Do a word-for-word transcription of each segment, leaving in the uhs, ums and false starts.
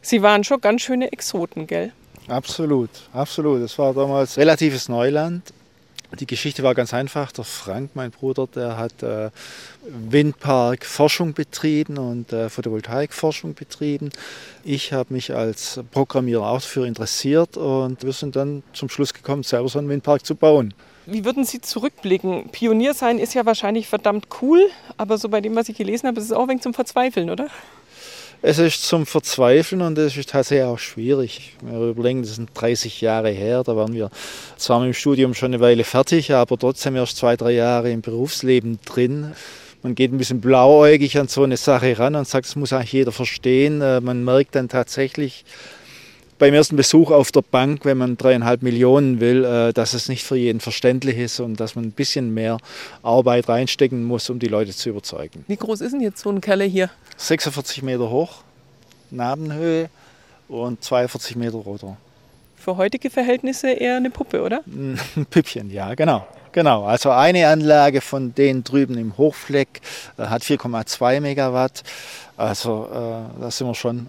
Sie waren schon ganz schöne Exoten, gell? Absolut, absolut. Es war damals relatives Neuland. Die Geschichte war ganz einfach. Der Frank, mein Bruder, der hat äh, Windparkforschung betrieben und äh, Photovoltaikforschung betrieben. Ich habe mich als Programmierer auch dafür interessiert und wir sind dann zum Schluss gekommen, selber so einen Windpark zu bauen. Wie würden Sie zurückblicken? Pionier sein ist ja wahrscheinlich verdammt cool, aber so bei dem, was ich gelesen habe, ist es auch ein wenig zum Verzweifeln, oder? Es ist zum Verzweifeln und es ist tatsächlich auch schwierig. Wir überlegen, das sind dreißig Jahre her, da waren wir zwar mit dem Studium schon eine Weile fertig, aber trotzdem erst zwei, drei Jahre im Berufsleben drin. Man geht ein bisschen blauäugig an so eine Sache ran und sagt, das muss eigentlich jeder verstehen. Man merkt dann tatsächlich beim ersten Besuch auf der Bank, wenn man dreieinhalb Millionen will, dass es nicht für jeden verständlich ist und dass man ein bisschen mehr Arbeit reinstecken muss, um die Leute zu überzeugen. Wie groß ist denn jetzt so ein Kerl hier? sechsundvierzig Meter hoch, Nabenhöhe und zweiundvierzig Meter Rotor. Für heutige Verhältnisse eher eine Puppe, oder? Ein Püppchen, ja, genau. Genau, also eine Anlage von denen drüben im Hochfleck äh, hat vier Komma zwei Megawatt. Also äh, da sind wir schon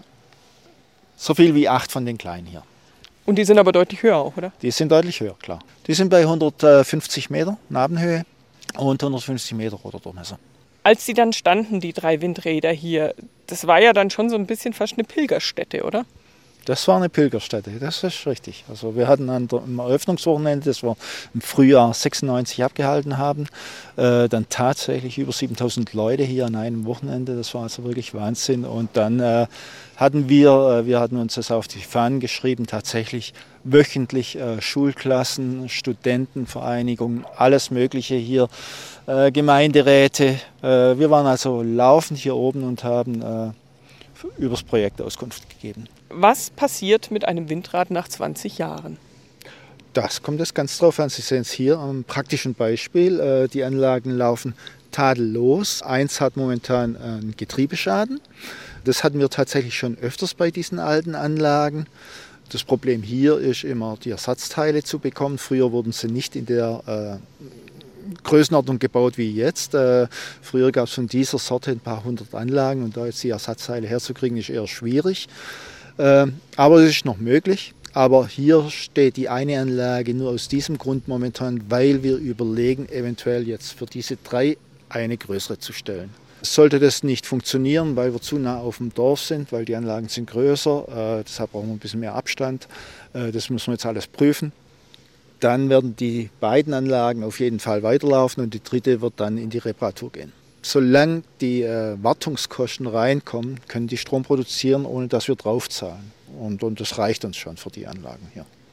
so viel wie acht von den kleinen hier. Und die sind aber deutlich höher auch, oder? Die sind deutlich höher, klar. Die sind bei hundertfünfzig Meter Nabenhöhe und hundertfünfzig Meter Rotordurchmesser. Als die dann standen, die drei Windräder hier, das war ja dann schon so ein bisschen fast eine Pilgerstätte, oder? Das war eine Pilgerstätte, das ist richtig. Also wir hatten an der, am Eröffnungswochenende, das wir im Frühjahr sechsundneunzig abgehalten haben, äh, dann tatsächlich über siebentausend Leute hier an einem Wochenende. Das war also wirklich Wahnsinn. Und dann äh, hatten wir, äh, wir hatten uns das auf die Fahnen geschrieben, tatsächlich wöchentlich äh, Schulklassen, Studentenvereinigungen, alles Mögliche hier, äh, Gemeinderäte. Äh, wir waren also laufend hier oben und haben äh, über das Projekt Auskunft gegeben. Was passiert mit einem Windrad nach zwanzig Jahren? Das kommt jetzt ganz drauf an. Sie sehen es hier am praktischen Beispiel. Die Anlagen laufen tadellos. Eins hat momentan einen Getriebeschaden. Das hatten wir tatsächlich schon öfters bei diesen alten Anlagen. Das Problem hier ist immer, die Ersatzteile zu bekommen. Früher wurden sie nicht in der äh, Größenordnung gebaut wie jetzt. Äh, früher gab es von dieser Sorte ein paar hundert Anlagen und da jetzt die Ersatzteile herzukriegen, ist eher schwierig. Äh, aber es ist noch möglich. Aber hier steht die eine Anlage nur aus diesem Grund momentan, weil wir überlegen, eventuell jetzt für diese drei eine größere zu stellen. Sollte das nicht funktionieren, weil wir zu nah auf dem Dorf sind, weil die Anlagen sind größer, äh, deshalb brauchen wir ein bisschen mehr Abstand. Äh, das müssen wir jetzt alles prüfen. Dann werden die beiden Anlagen auf jeden Fall weiterlaufen und die dritte wird dann in die Reparatur gehen. Solange die äh, Wartungskosten reinkommen, können die Strom produzieren, ohne dass wir draufzahlen. Und, und das reicht uns schon für die Anlagen hier.